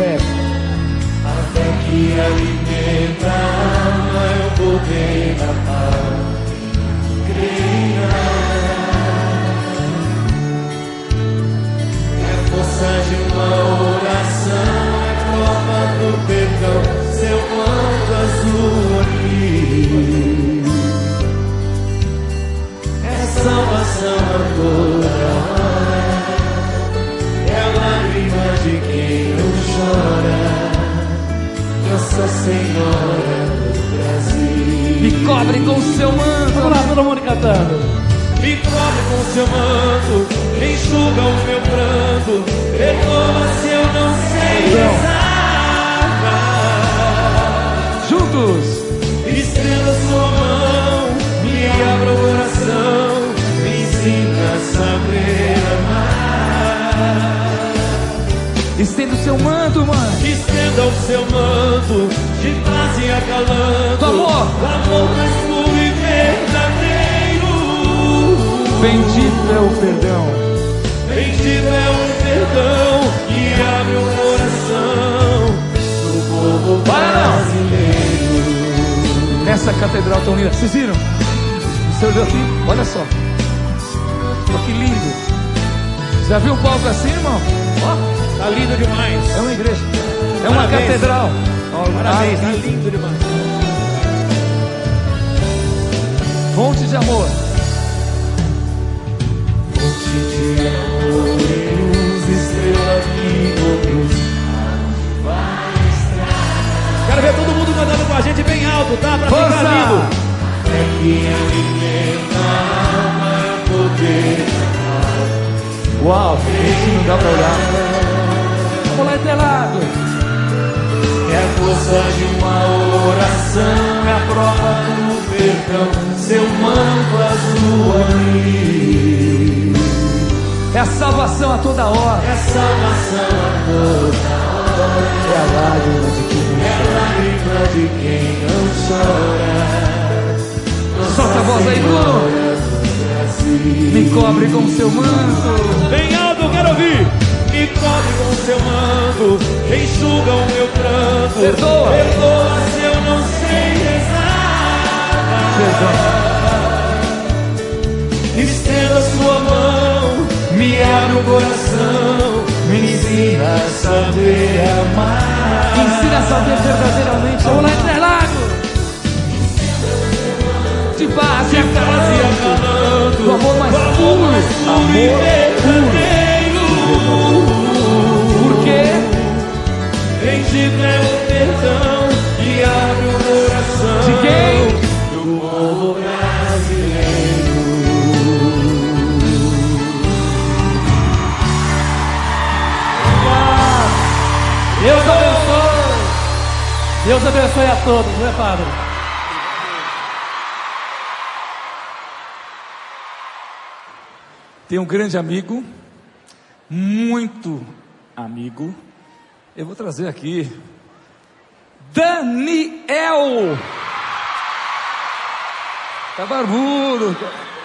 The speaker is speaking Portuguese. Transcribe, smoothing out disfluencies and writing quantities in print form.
fé. A fé que alimenta a alma é o poder da paz. Creia. É a força de uma oração, é prova do perdão, seu manto azul aqui. É salvação a toda hora, é a lágrima de quem não chora. Nossa Senhora do Brasil. Me cobre com o seu manto. Vamos lá, todo mundo cantando. Me cobre com seu manto, enxuga o meu pranto, perdoa se eu não sei rezar. Juntos. Estenda sua mão, me abra o coração, me ensina a saber amar. Estenda o seu manto, mãe. Estenda o seu manto de paz e acalanto, do amor mais puro e verdadeiro. Bendito é o perdão. Bendito é o perdão que abre o coração do povo brasileiro. Nessa catedral tão linda. Vocês viram? O senhor viu aqui? Olha só. Olha que lindo. Já viu um palco assim, irmão? Ó. Tá lindo demais. É uma igreja. É uma catedral. Parabéns, tá lindo demais. Fonte de amor. Fonte de amor e luz, estrela que conduz aonde vai estar. Quero ver todo mundo cantando com a gente bem alto, tá? Pra Força! ficar lindo. É que alimenta a alma, é o poder. Uau, esse não dá pra olhar. Vamos lá, telado. É a força de uma oração, é a prova do perdão, seu manto azul ali. É a salvação a toda hora. É a salvação a toda hora. É a lágrima de quem não chora. É a lágrima de quem não chora. Solta a voz aí, Bruno. Me cobre com seu manto. Bem alto, eu quero ouvir. Me cobre com seu manto, enxuga o meu pranto. Perdoa. Perdoa se eu não sei rezar. Estenda sua mão, me abre o coração, me ensina a saber amar. Ensina a saber verdadeiramente. Vamos lá, Interlagos. De paz e acalanto, do amor mais puro, amor verdadeiro. Por quê? Bendito é o perdão que abre o coração. De quem? Do povo brasileiro. Deus abençoe. Deus abençoe a todos, né, Padre? Tem um grande amigo, muito amigo. Eu vou trazer aqui Daniel. Tá barbudo.